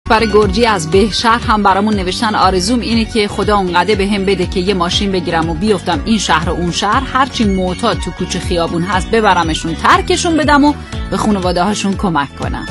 اکبر گرجی از بهشهر هم برامون نوشتن آرزوم اینه که خدا اونقدر بهم بده که یه ماشین بگیرم و بیفتم این شهر و اون شهر، هرچی معتاد تو کوچه خیابون هست ببرمشون، ترکشون بدم و به خانواده هاشون کمک کنم.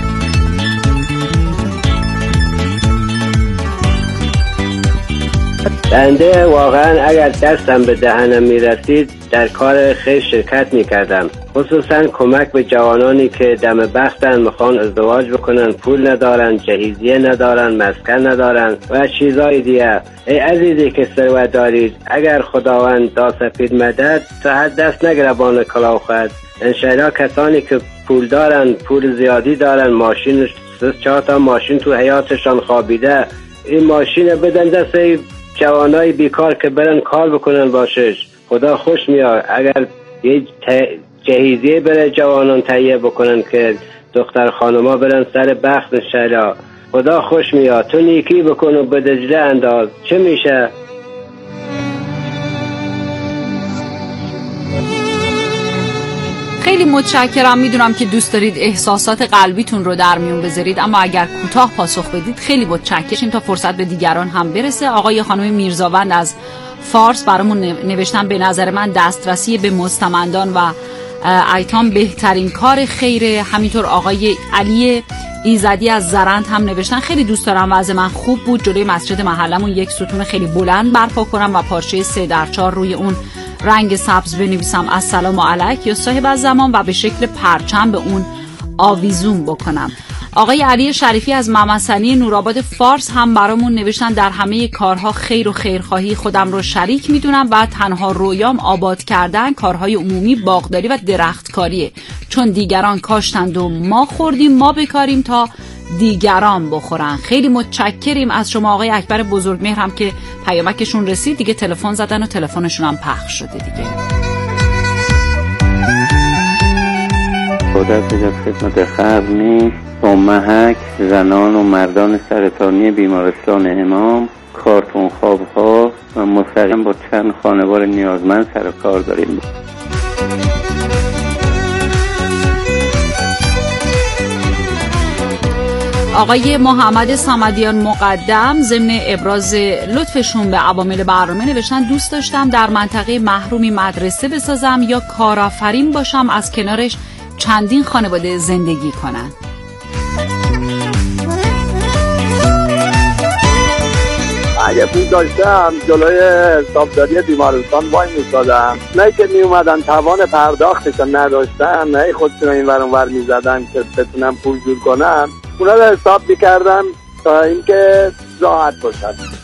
بنده واقعا اگر دستم به دهنم میرسید در کار خیر شرکت میکردم، خصوصا کمک به جوانانی که دم بختن، میخوان ازدواج بکنن، پول ندارن، جهیزیه ندارن، مسکن ندارن و چیزای دیگه. ای عزیزی که ثروت دارید، اگر خداوند داسپید مدد صحت دست نگربان کلاو خود. انشاءالله کسانی که پول دارن، پول زیادی دارن، ماشین 3-4 تا ماشین تو حیاتشان خوابیده، این ماشین بدن دست جوانای بیکار که برن کار بکنن باشش. خدا خوش میاد اگر یه جهیزیه بره جوانان تهیه بکنن که دختر خانما برن سر بخت انشاءالله. خدا خوش میاد. تو نیکی بکن و به دجله انداز، چه میشه؟ خیلی متشکرم. میدونم که دوست دارید احساسات قلبیتون رو در میون بذارید، اما اگر کوتاه پاسخ بدید خیلی متشکرم تا فرصت به دیگران هم برسه. آقای خانم میرزاوند از فارس برامون نوشتن به نظر من دسترسی به مستمندان و ایتام بهترین کار خیره. همینطور آقای علی ایزدی از زرند هم نوشتن خیلی دوست دارم، وضع من خوب بود، جلوی مسجد محلمون یک ستون خیلی بلند برپا کنم و پارچه 3x4 روی اون رنگ سبز بنویسم السلام علیک یا صاحب الزمان و به شکل پرچم به اون آویزون بکنم. آقای علی شریفی از ممسنی نورآباد فارس هم برامون نوشتن در همه کارها خیر و خیرخواهی خودم رو شریک میدونم و تنها رویام آباد کردن کارهای عمومی، باغداری و درختکاریه، چون دیگران کاشتند و ما خوردیم، ما بکاریم تا دیگران بخورن. خیلی متشکریم از شما آقای اکبر بزرگمهر هم که پیامکشون رسید، دیگه تلفن زدن و تلفنشون هم پخش شده دیگه. خدا در خدمت خلق نیست. با محک زنان و مردان سرطانی بیمارستان امام، کارتون خوابها و مستقیم با چند خانوار نیازمند سر کار داریم. آقای محمد صمدیان مقدم ضمن ابراز لطفشون به عوامل برنامه نوشتن دوست داشتم در منطقه محرومی مدرسه بسازم یا کارآفرین باشم، از کنارش چندین خانواده زندگی کنن. اگه پول داشتم جلوی حسابداری بیمارستان وای می‌ایستادم، نه که میومدن توان پرداختشون نداشتن، نه خودشون این ور اون ور می‌زدن که بتونم پول جور کنم، اونا رو حساب می‌کردم تا اینکه راحت باشن.